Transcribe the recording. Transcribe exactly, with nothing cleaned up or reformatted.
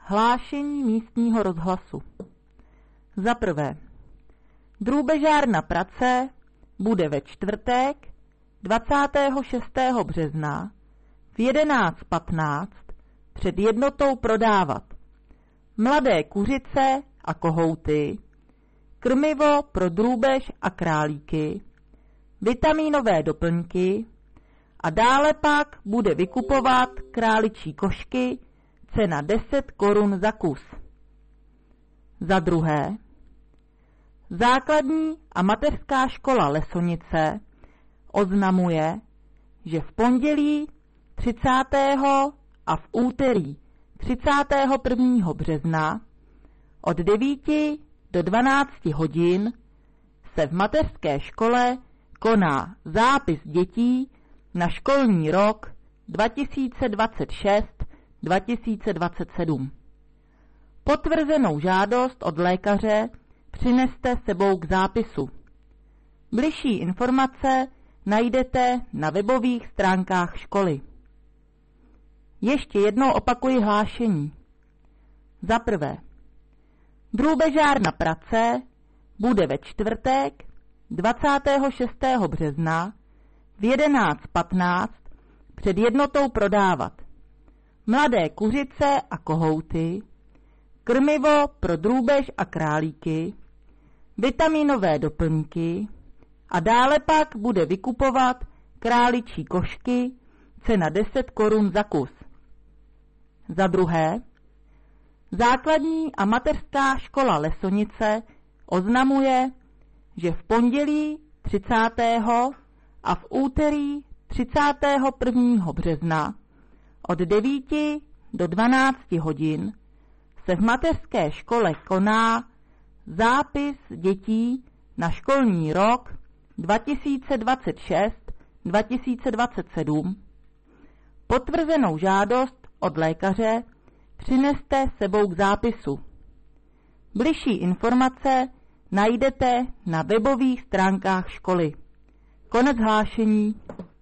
Hlášení místního rozhlasu. Za prvé, drůbežárna Prace bude ve čtvrtek dvacátého šestého března v jedenáct patnáct před jednotou prodávat mladé kuřice a kohouty, krmivo pro drůbež a králíky, vitamínové doplňky a dále pak bude vykupovat králičí košky, cena deset korun za kus. Za druhé, základní a mateřská škola Lesonice oznamuje, že v pondělí třicátého a v úterý třicátého prvního března od devíti do dvanácti hodin se v mateřské škole koná zápis dětí na školní rok dva tisíce dvacet šest dva tisíce dvacet sedm. Potvrzenou žádost od lékaře přineste sebou k zápisu. Bližší informace najdete na webových stránkách školy. Ještě jednou opakuji hlášení. Za prvé, drůbežárna Prace bude ve čtvrtek dvacátého šestého března v jedenáct patnáct před jednotou prodávat mladé kuřice a kohouty, krmivo pro drůbež a králíky, vitamínové doplňky a dále pak bude vykupovat králičí košky, cena deset korun za kus. Za druhé, základní a mateřská škola Lesonice oznamuje, že v pondělí třicátého a v úterý třicátého prvního března od devíti do dvanácti hodin se v mateřské škole koná zápis dětí na školní rok dva tisíce dvacet šest dva tisíce dvacet sedm. Potvrzenou žádost od lékaře přineste sebou k zápisu. Bližší informace najdete na webových stránkách školy. Konec hlášení.